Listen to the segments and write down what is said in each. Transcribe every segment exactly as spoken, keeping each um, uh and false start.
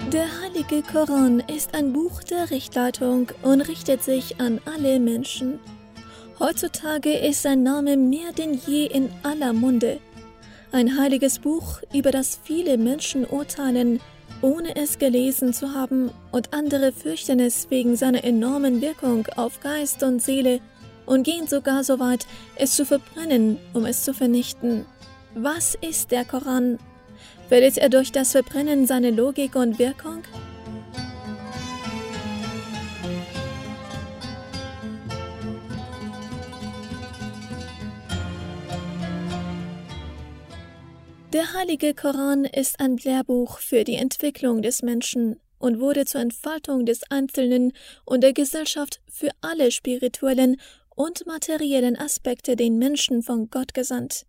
Der Heilige Koran ist ein Buch der Richtleitung und richtet sich an alle Menschen. Heutzutage ist sein Name mehr denn je in aller Munde. Ein heiliges Buch, über das viele Menschen urteilen, ohne es gelesen zu haben, und andere fürchten es wegen seiner enormen Wirkung auf Geist und Seele und gehen sogar so weit, es zu verbrennen, um es zu vernichten. Was ist der Koran? Verliert er durch das Verbrennen seine Logik und Wirkung? Der Heilige Koran ist ein Lehrbuch für die Entwicklung des Menschen und wurde zur Entfaltung des Einzelnen und der Gesellschaft für alle spirituellen und materiellen Aspekte den Menschen von Gott gesandt.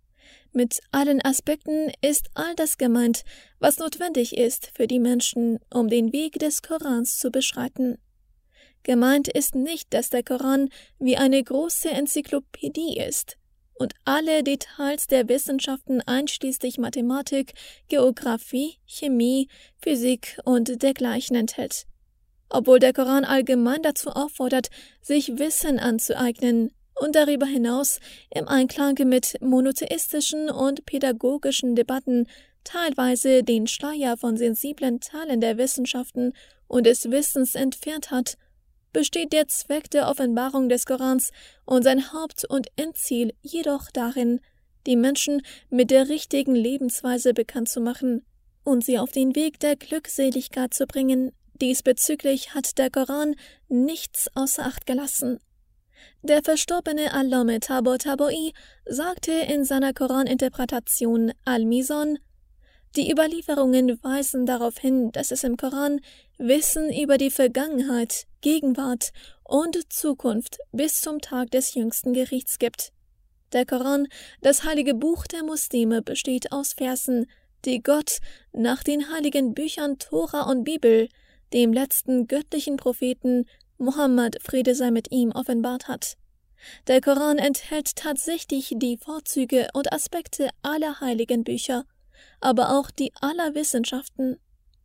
Mit allen Aspekten ist all das gemeint, was notwendig ist für die Menschen, um den Weg des Korans zu beschreiten. Gemeint ist nicht, dass der Koran wie eine große Enzyklopädie ist und alle Details der Wissenschaften einschließlich Mathematik, Geographie, Chemie, Physik und dergleichen enthält. Obwohl der Koran allgemein dazu auffordert, sich Wissen anzueignen und darüber hinaus im Einklang mit monotheistischen und pädagogischen Debatten teilweise den Schleier von sensiblen Teilen der Wissenschaften und des Wissens entfernt hat, besteht der Zweck der Offenbarung des Korans und sein Haupt- und Endziel jedoch darin, die Menschen mit der richtigen Lebensweise bekannt zu machen und sie auf den Weg der Glückseligkeit zu bringen. Diesbezüglich hat der Koran nichts außer Acht gelassen. Der verstorbene Allame Tabatabai sagte in seiner Koraninterpretation Al-Mizan: Die Überlieferungen weisen darauf hin, dass es im Koran Wissen über die Vergangenheit, Gegenwart und Zukunft bis zum Tag des jüngsten Gerichts gibt. Der Koran, das heilige Buch der Muslime, besteht aus Versen, die Gott nach den heiligen Büchern Tora und Bibel, dem letzten göttlichen Propheten Mohammed, Friede sei mit ihm, offenbart hat. Der Koran enthält tatsächlich die Vorzüge und Aspekte aller heiligen Bücher, aber auch die aller Wissenschaften.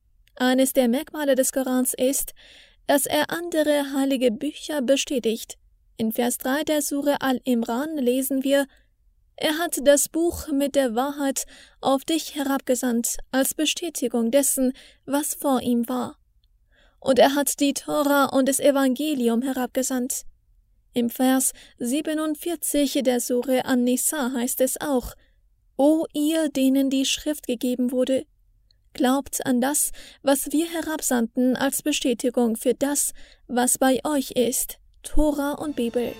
Eines der Merkmale des Korans ist, dass er andere heilige Bücher bestätigt. In Vers drei der Sure Al-Imran lesen wir: Er hat das Buch mit der Wahrheit auf dich herabgesandt, als Bestätigung dessen, was vor ihm war. Und er hat die Tora und das Evangelium herabgesandt. Im Vers siebenundvierzig der Sure An-Nisa heißt es auch: O ihr, denen die Schrift gegeben wurde, glaubt an das, was wir herabsandten als Bestätigung für das, was bei euch ist, Tora und Bibel.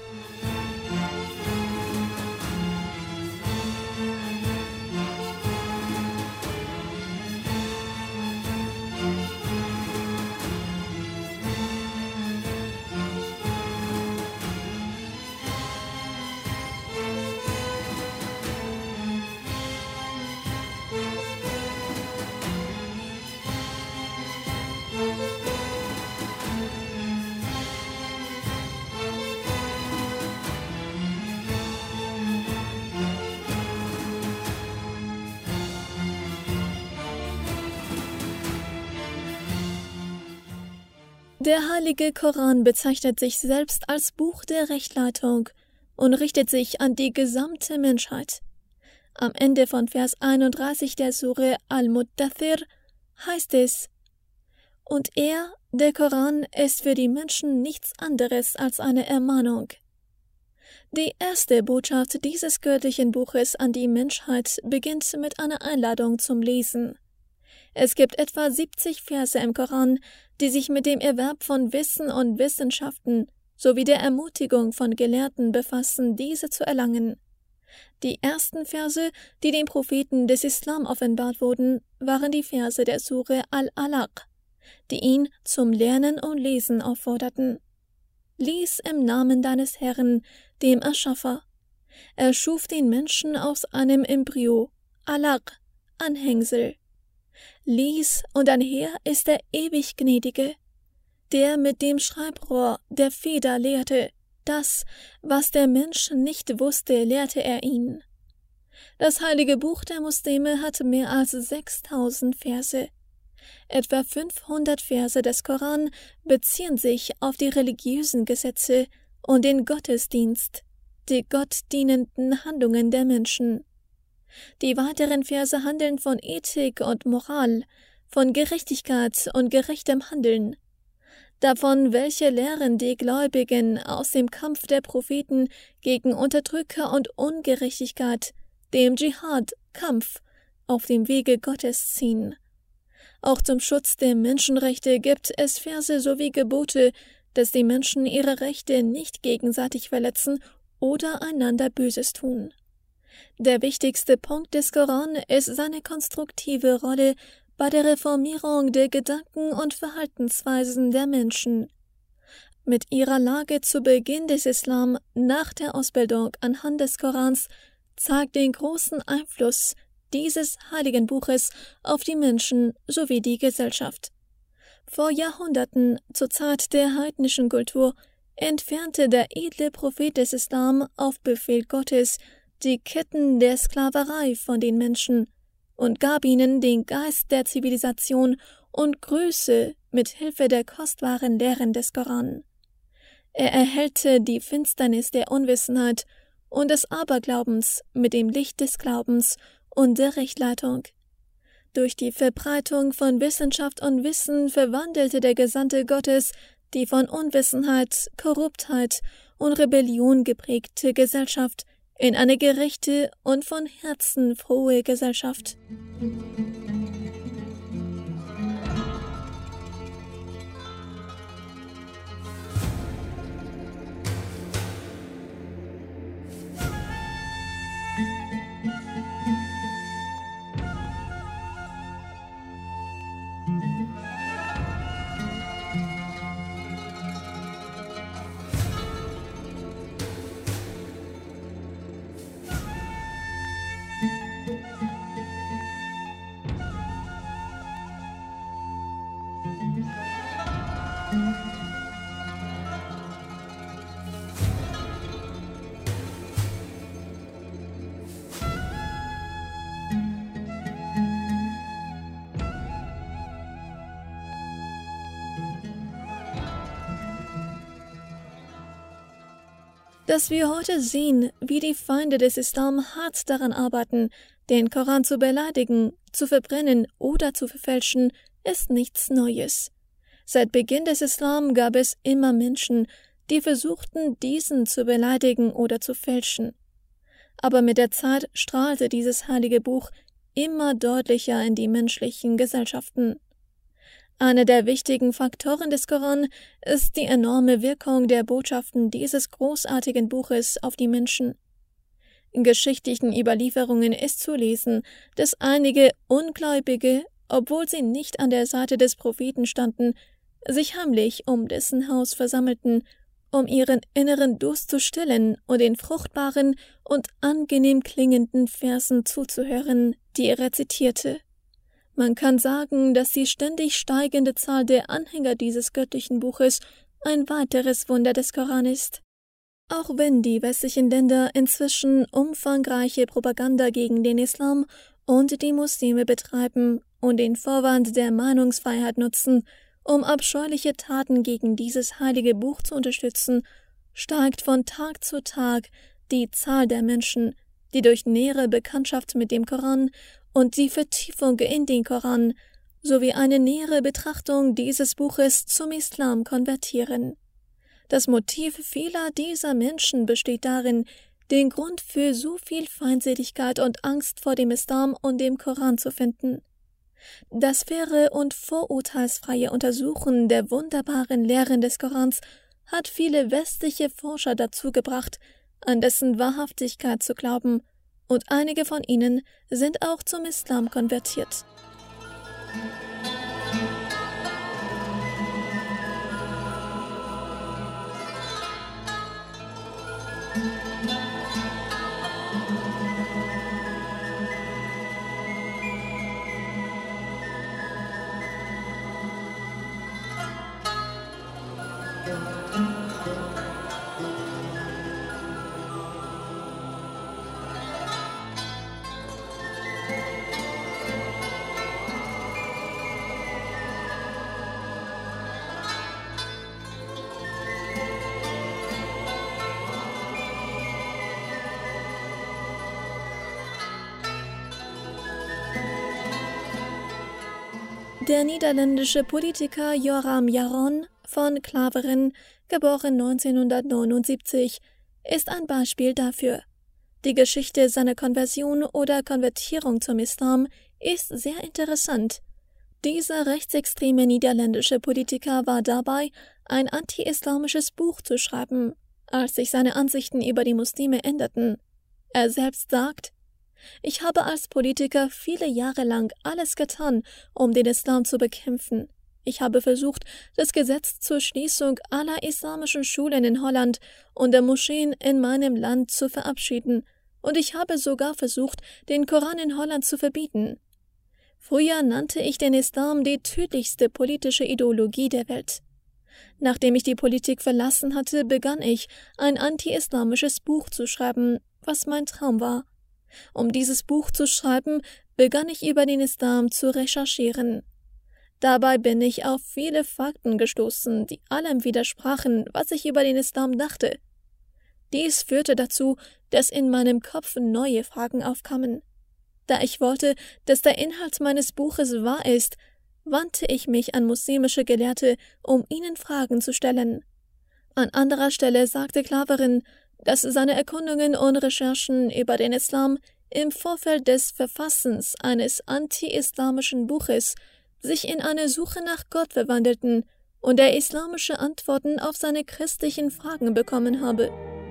Der heilige Koran bezeichnet sich selbst als Buch der Rechtleitung und richtet sich an die gesamte Menschheit. Am Ende von Vers einunddreißig der Sure Al-Muddathir heißt es: Und er, der Koran, ist für die Menschen nichts anderes als eine Ermahnung. Die erste Botschaft dieses göttlichen Buches an die Menschheit beginnt mit einer Einladung zum Lesen. Es gibt etwa siebzig Verse im Koran, die sich mit dem Erwerb von Wissen und Wissenschaften sowie der Ermutigung von Gelehrten befassen, diese zu erlangen. Die ersten Verse, die den Propheten des Islam offenbart wurden, waren die Verse der Sure Al-Alaq, die ihn zum Lernen und Lesen aufforderten. Lies im Namen deines Herrn, dem Erschaffer. Er schuf den Menschen aus einem Embryo, Alaq, Anhängsel. Lies, und dein Herr ist der ewig Gnädige, der mit dem Schreibrohr der Feder lehrte. Das, was der Mensch nicht wusste, lehrte er ihn. Das heilige Buch der Muslime hat mehr als sechstausend Verse. Etwa fünfhundert Verse des Koran beziehen sich auf die religiösen Gesetze und den Gottesdienst, die gottdienenden Handlungen der Menschen. Die weiteren Verse handeln von Ethik und Moral, von Gerechtigkeit und gerechtem Handeln, davon, welche Lehren die Gläubigen aus dem Kampf der Propheten gegen Unterdrücker und Ungerechtigkeit, dem Dschihad, Kampf, auf dem Wege Gottes ziehen. Auch zum Schutz der Menschenrechte gibt es Verse sowie Gebote, dass die Menschen ihre Rechte nicht gegenseitig verletzen oder einander Böses tun. Der wichtigste Punkt des Koran ist seine konstruktive Rolle bei der Reformierung der Gedanken- und Verhaltensweisen der Menschen. Mit ihrer Lage zu Beginn des Islam nach der Ausbildung anhand des Korans zeigt den großen Einfluss dieses heiligen Buches auf die Menschen sowie die Gesellschaft. Vor Jahrhunderten, zur Zeit der heidnischen Kultur, entfernte der edle Prophet des Islam auf Befehl Gottes die Ketten der Sklaverei von den Menschen und gab ihnen den Geist der Zivilisation und Größe mit Hilfe der kostbaren Lehren des Koran. Er erhellte die Finsternis der Unwissenheit und des Aberglaubens mit dem Licht des Glaubens und der Rechtleitung. Durch die Verbreitung von Wissenschaft und Wissen verwandelte der Gesandte Gottes die von Unwissenheit, Korruptheit und Rebellion geprägte Gesellschaft in eine gerechte und von Herzen frohe Gesellschaft. Dass wir heute sehen, wie die Feinde des Islam hart daran arbeiten, den Koran zu beleidigen, zu verbrennen oder zu verfälschen, ist nichts Neues. Seit Beginn des Islam gab es immer Menschen, die versuchten, diesen zu beleidigen oder zu fälschen. Aber mit der Zeit strahlte dieses heilige Buch immer deutlicher in die menschlichen Gesellschaften. Einer der wichtigen Faktoren des Koran ist die enorme Wirkung der Botschaften dieses großartigen Buches auf die Menschen. In geschichtlichen Überlieferungen ist zu lesen, dass einige Ungläubige, obwohl sie nicht an der Seite des Propheten standen, sich heimlich um dessen Haus versammelten, um ihren inneren Durst zu stillen und den fruchtbaren und angenehm klingenden Versen zuzuhören, die er rezitierte. Man kann sagen, dass die ständig steigende Zahl der Anhänger dieses göttlichen Buches ein weiteres Wunder des Koran ist. Auch wenn die westlichen Länder inzwischen umfangreiche Propaganda gegen den Islam und die Muslime betreiben und den Vorwand der Meinungsfreiheit nutzen, um abscheuliche Taten gegen dieses heilige Buch zu unterstützen, steigt von Tag zu Tag die Zahl der Menschen, die durch nähere Bekanntschaft mit dem Koran und die Vertiefung in den Koran sowie eine nähere Betrachtung dieses Buches zum Islam konvertieren. Das Motiv vieler dieser Menschen besteht darin, den Grund für so viel Feindseligkeit und Angst vor dem Islam und dem Koran zu finden. Das faire und vorurteilsfreie Untersuchen der wunderbaren Lehren des Korans hat viele westliche Forscher dazu gebracht, an dessen Wahrhaftigkeit zu glauben, und einige von ihnen sind auch zum Islam konvertiert. Der niederländische Politiker Joram Jaron von Klaveren, geboren neunzehnhundertneunundsiebzig, ist ein Beispiel dafür. Die Geschichte seiner Konversion oder Konvertierung zum Islam ist sehr interessant. Dieser rechtsextreme niederländische Politiker war dabei, ein anti-islamisches Buch zu schreiben, als sich seine Ansichten über die Muslime änderten. Er selbst sagt: Ich habe als Politiker viele Jahre lang alles getan, um den Islam zu bekämpfen. Ich habe versucht, das Gesetz zur Schließung aller islamischen Schulen in Holland und der Moscheen in meinem Land zu verabschieden, und ich habe sogar versucht, den Koran in Holland zu verbieten. Früher nannte ich den Islam die tödlichste politische Ideologie der Welt. Nachdem ich die Politik verlassen hatte, begann ich, ein anti-islamisches Buch zu schreiben, was mein Traum war. Um dieses Buch zu schreiben, begann ich über den Islam zu recherchieren. Dabei bin ich auf viele Fakten gestoßen, die allem widersprachen, was ich über den Islam dachte. Dies führte dazu, dass in meinem Kopf neue Fragen aufkamen. Da ich wollte, dass der Inhalt meines Buches wahr ist, wandte ich mich an muslimische Gelehrte, um ihnen Fragen zu stellen. An anderer Stelle sagte Klaveren, dass seine Erkundungen und Recherchen über den Islam im Vorfeld des Verfassens eines anti-islamischen Buches sich in eine Suche nach Gott verwandelten und er islamische Antworten auf seine christlichen Fragen bekommen habe.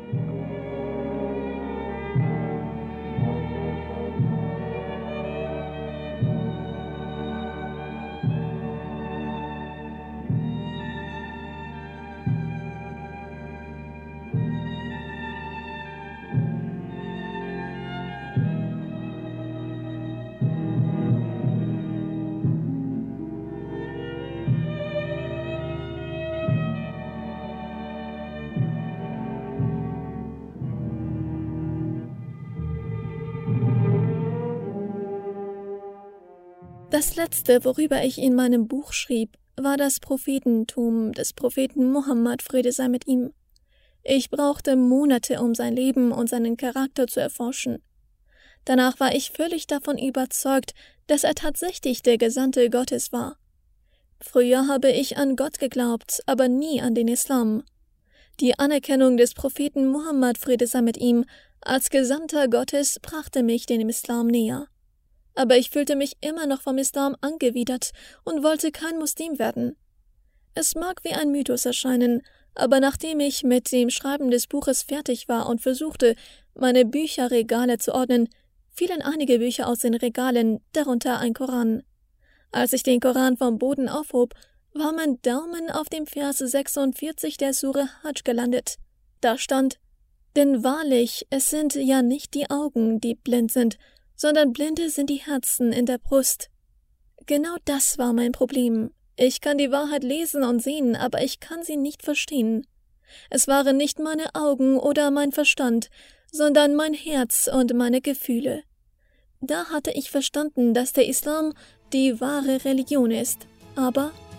Das Letzte, worüber ich in meinem Buch schrieb, war das Prophetentum des Propheten Mohammed, Friede sei mit ihm. Ich brauchte Monate, um sein Leben und seinen Charakter zu erforschen. Danach war ich völlig davon überzeugt, dass er tatsächlich der Gesandte Gottes war. Früher habe ich an Gott geglaubt, aber nie an den Islam. Die Anerkennung des Propheten Mohammed, Friede sei mit ihm, als Gesandter Gottes brachte mich dem Islam näher. Aber ich fühlte mich immer noch vom Islam angewidert und wollte kein Muslim werden. Es mag wie ein Mythos erscheinen, aber nachdem ich mit dem Schreiben des Buches fertig war und versuchte, meine Bücherregale zu ordnen, fielen einige Bücher aus den Regalen, darunter ein Koran. Als ich den Koran vom Boden aufhob, war mein Daumen auf dem Vers sechsundvierzig der Sure Hajj gelandet. Da stand: Denn wahrlich, es sind ja nicht die Augen, die blind sind, sondern blinde sind die Herzen in der Brust. Genau das war mein Problem. Ich kann die Wahrheit lesen und sehen, aber ich kann sie nicht verstehen. Es waren nicht meine Augen oder mein Verstand, sondern mein Herz und meine Gefühle. Da hatte ich verstanden, dass der Islam die wahre Religion ist, aber